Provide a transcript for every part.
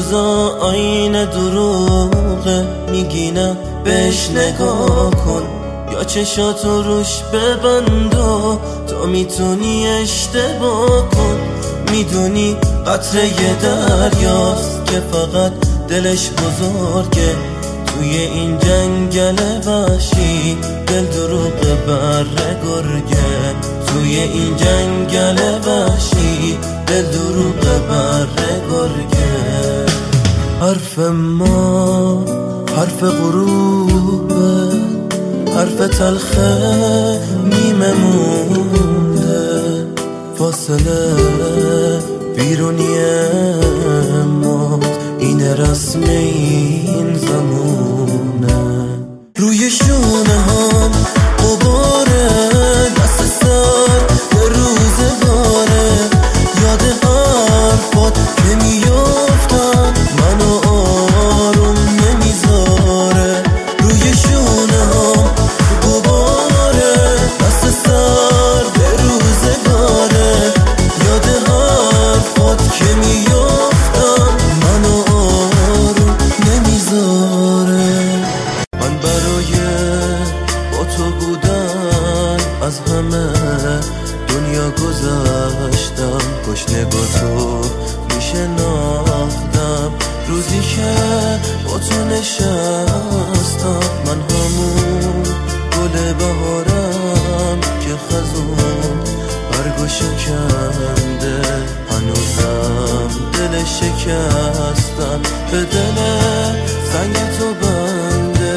روزا آینه دروغه، میگینم بهش نگاه کن یا چشاتو روش ببند و تو میتونی اشتباه کن. میدونی قطره ی دریاست که فقط دلش بزرگه، توی این جنگل وحشی دل دروغ بره گرگه. توی این جنگل وحشی دل دروغ بره گرگه. حرف ما حرف غروبه، حرف تلخه نیمه مونده، فاصله بیرونیه ما، این رسم این زمونه. روی شونه هم غباره، دست سر یه روزگاره، یاد حرفات که میافتن منو آروم نمیذاره. روی شونه هم غباره، دست سر یه روزگاره، یاد حرفات که میافتن منو آروم نمیذاره. من برای با تو بودن از همه دنیا گذشتم، کاش نگاه تو میشناختم روزی که با تو نشستم. من همون گل بهارم که خزون برگو شکنده، هنوزم دل شکستم به دل سنگ تو بنده.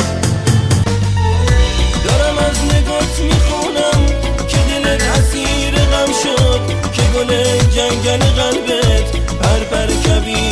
دارم از نگات میخونم که دلت اسیر غم شد، که گل جنگل قلبت پر پر کبیر